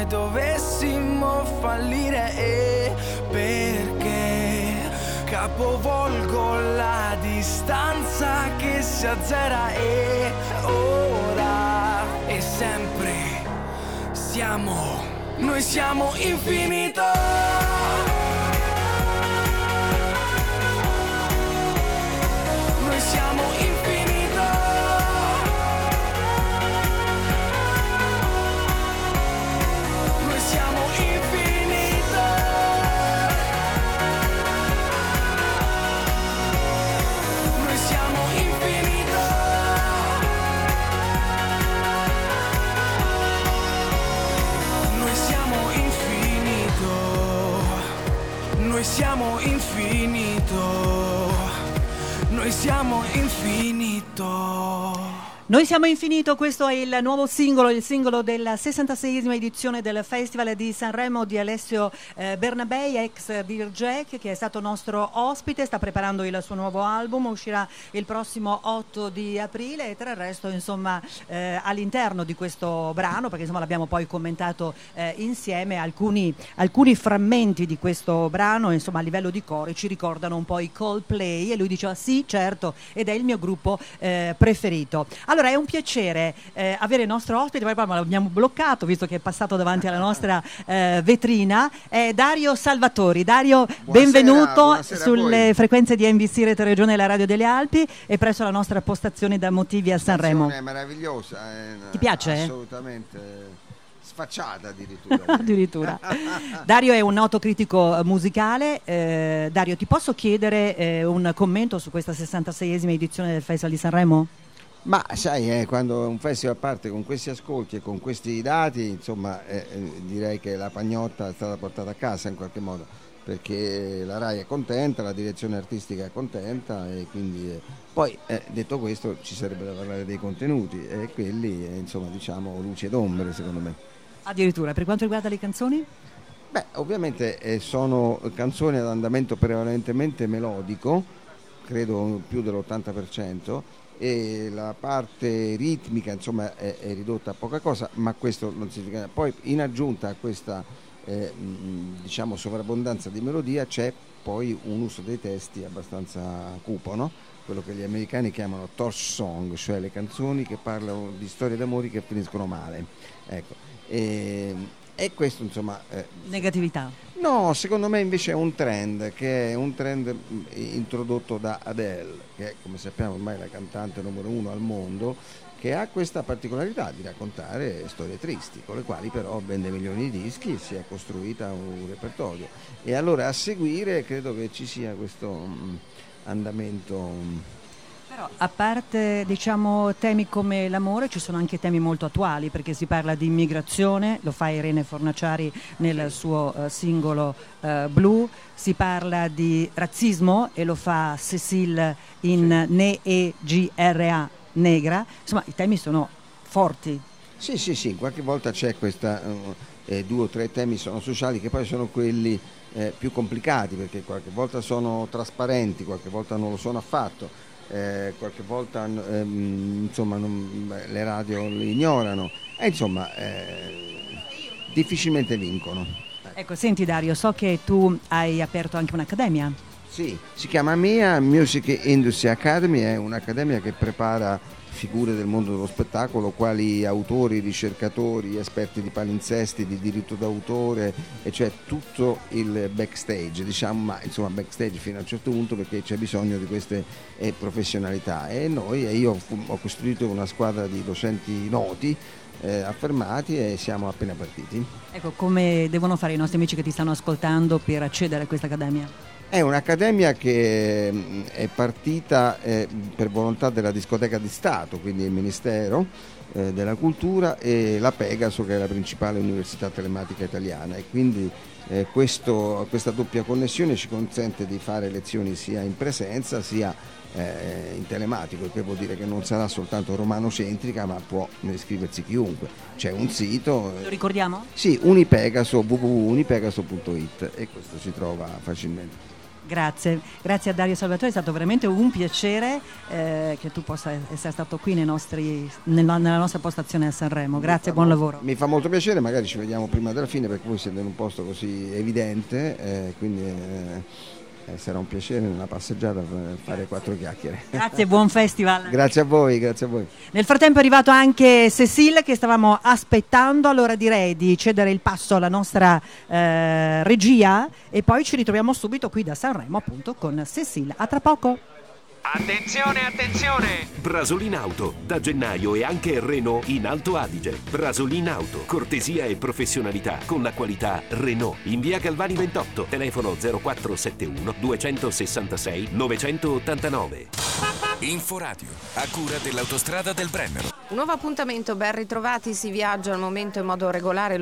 mai dovessimo fallire, perché capovolgo la distanza che si azzera, e ora e sempre noi siamo infinito. Noi siamo infinito. Noi siamo infinito. Noi siamo infinito. Noi siamo infinito. Noi siamo infinito. Noi siamo infinito. Noi siamo infinito, questo è il nuovo singolo, il singolo della 66esima edizione del Festival di Sanremo di Alessio Bernabei, ex Dear Jack, che è stato nostro ospite, sta preparando il suo nuovo album, uscirà il prossimo 8 di aprile e tra il resto insomma all'interno di questo brano, perché insomma l'abbiamo poi commentato insieme, alcuni frammenti di questo brano insomma a livello di cori ci ricordano un po' i Coldplay e lui diceva sì certo ed è il mio gruppo preferito. Allora è un piacere avere il nostro ospite, poi l'abbiamo bloccato visto che è passato davanti alla nostra vetrina, è Dario Salvatori. Dario, benvenuto sulle frequenze di NBC Rete Regione e la Radio delle Alpi e presso la nostra postazione da Motivi a Sanremo. È meravigliosa. Ti piace? Assolutamente. Sfacciata addirittura. Addirittura. Dario è un noto critico musicale. Dario, ti posso chiedere un commento su questa 66esima edizione del Festival di Sanremo? Ma sai, quando un festival parte con questi ascolti e con questi dati, insomma, direi che la pagnotta è stata portata a casa in qualche modo, perché la RAI è contenta, la direzione artistica è contenta e quindi poi detto questo ci sarebbe da parlare dei contenuti e quelli insomma diciamo luci ed ombre secondo me. Addirittura, per quanto riguarda le canzoni? Beh, ovviamente sono canzoni ad andamento prevalentemente melodico, credo più dell'80%, e la parte ritmica insomma è ridotta a poca cosa, ma questo non significa. Poi in aggiunta a questa diciamo sovrabbondanza di melodia c'è poi un uso dei testi abbastanza cupo, no? Quello che gli americani chiamano torch song, cioè le canzoni che parlano di storie d'amori che finiscono male, ecco. E questo insomma negatività? No, secondo me invece è un trend che è un trend introdotto da Adele, che è, come sappiamo, ormai la cantante numero 1 al mondo, che ha questa particolarità di raccontare storie tristi, con le quali però vende milioni di dischi e si è costruita un repertorio. E allora a seguire credo che ci sia questo andamento. Però a parte diciamo temi come l'amore ci sono anche temi molto attuali, perché si parla di immigrazione, lo fa Irene Fornaciari nel suo singolo Blu, si parla di razzismo e lo fa Cécile in Negra, Negra, insomma i temi sono forti. Sì, qualche volta c'è questa 2 o 3 temi sono sociali che poi sono quelli più complicati, perché qualche volta sono trasparenti, qualche volta non lo sono affatto. Qualche volta insomma le radio li ignorano e insomma difficilmente vincono. Ecco, senti Dario, so che tu hai aperto anche un'accademia. Sì, si chiama MIA Music Industry Academy, è un'accademia che prepara figure del mondo dello spettacolo quali autori, ricercatori, esperti di palinsesti, di diritto d'autore, e cioè tutto il backstage, diciamo, ma insomma backstage fino a un certo punto, perché c'è bisogno di queste professionalità e io ho costruito una squadra di docenti noti, affermati, e siamo appena partiti. Ecco, come devono fare i nostri amici che ti stanno ascoltando per accedere a questa accademia? È un'accademia che è partita per volontà della discoteca di Stato, quindi il Ministero della Cultura e la Pegaso, che è la principale università telematica italiana, e quindi questa doppia connessione ci consente di fare lezioni sia in presenza sia in telematico, che vuol dire che non sarà soltanto romanocentrica, ma può iscriversi chiunque. C'è un sito, lo ricordiamo? Sì, Unipegaso, www.unipegaso.it, e questo si trova facilmente. Grazie a Dario Salvatore, è stato veramente un piacere che tu possa essere stato qui nella nostra postazione a Sanremo. Grazie, buon lavoro. Mi fa molto piacere, magari ci vediamo prima della fine perché voi siete in un posto così evidente, quindi sarà un piacere una passeggiata per fare 4 chiacchiere. Grazie, buon festival. Grazie a voi, grazie a voi. Nel frattempo è arrivato anche Cécile che stavamo aspettando, allora direi di cedere il passo alla nostra regia e poi ci ritroviamo subito qui da Sanremo appunto con Cécile. A tra poco. Attenzione, attenzione! Brasolin Auto, da gennaio e anche Renault in Alto Adige. Brasolin Auto, cortesia e professionalità con la qualità Renault. In via Galvani 28, telefono 0471 266 989. Inforadio, a cura dell'Autostrada del Brennero. Un nuovo appuntamento, ben ritrovati, si viaggia al momento in modo regolare